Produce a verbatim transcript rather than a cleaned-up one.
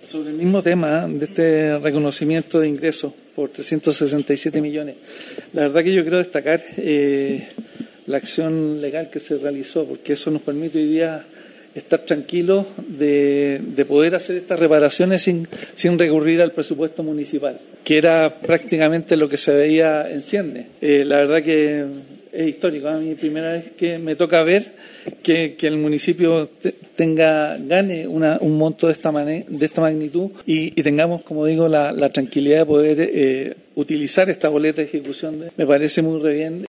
Sobre el mismo tema de este reconocimiento de ingresos por trescientos sesenta y siete millones, la verdad que yo quiero destacar eh, la acción legal que se realizó, porque eso nos permite hoy día estar tranquilos de, de poder hacer estas reparaciones sin, sin recurrir al presupuesto municipal, que era prácticamente lo que se veía en Cierne. Eh, la verdad que es histórico, a mí primera vez que me toca ver que, que el municipio te, tenga gane una, un monto de esta, mane, de esta magnitud y, y tengamos, como digo, la, la tranquilidad de poder eh, utilizar esta boleta de ejecución. De, me parece muy re bien.